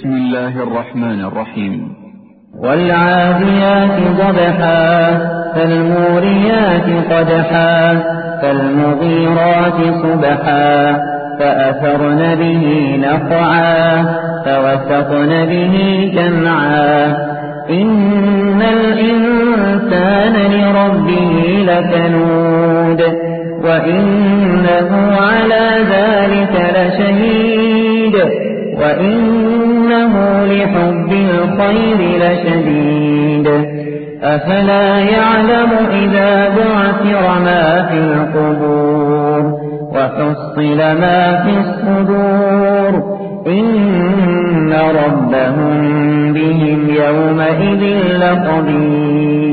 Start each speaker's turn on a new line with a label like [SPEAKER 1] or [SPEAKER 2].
[SPEAKER 1] بسم الله الرحمن الرحيم.
[SPEAKER 2] والعاديات ضبحا فالموريات قدحا فالمغيرات صبحا فأثرن به نقعا فوسطن به جمعا إن الإنسان لربه لكنود وإنه على ذلك لشهيد وإنه لحب الخير لشديد أفلا يعلم إذا بعثر ما في القبور وحصل ما في الصدور إن ربهم بهم يومئذ لخبير.